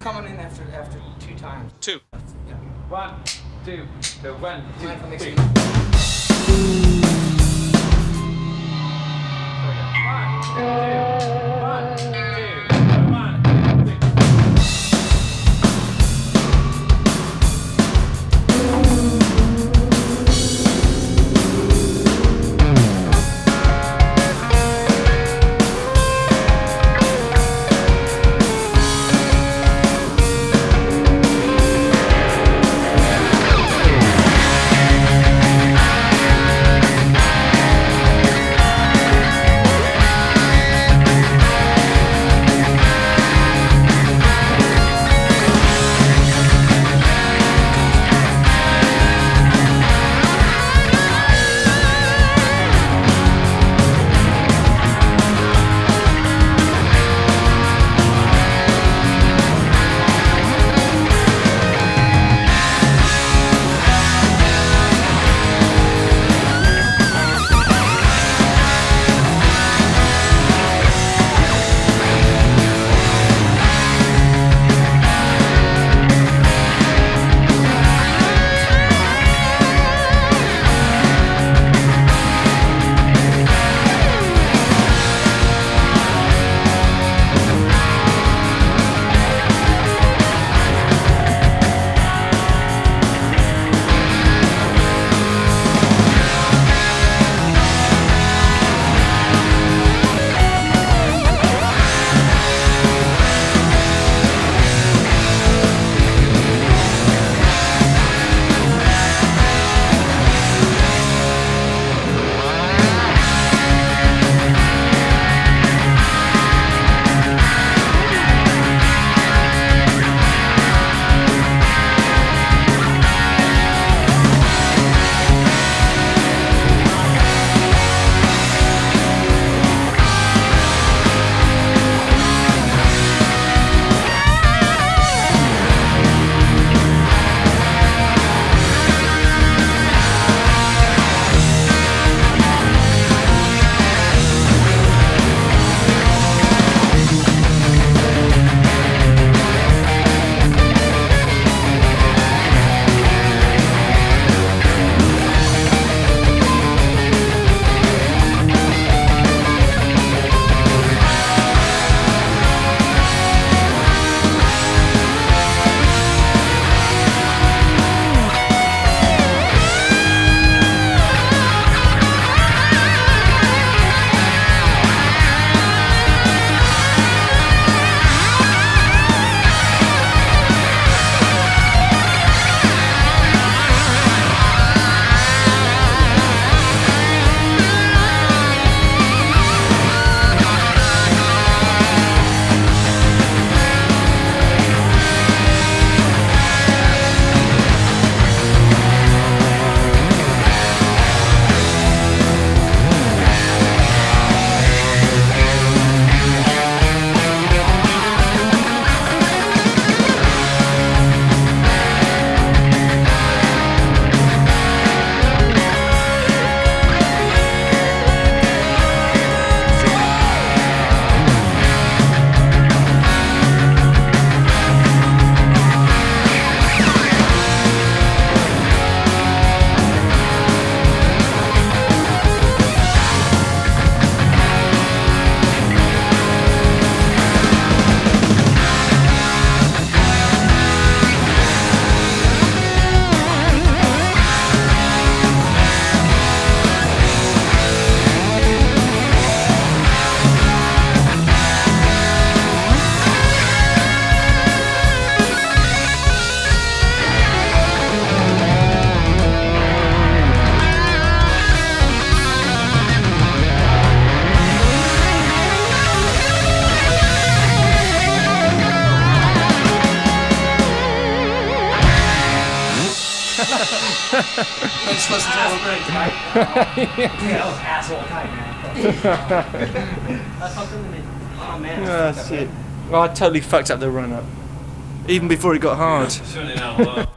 coming in after 2 times. 2. Yeah. 1, 2, go 1, 2, Mind if I mix 3. it? Just listen to a great kite. Yeah, that was asshole kite, man. I fucked him in the... Oh, man. That's it. Well, I totally fucked up the run-up. Even before it got hard. Certainly not a lot.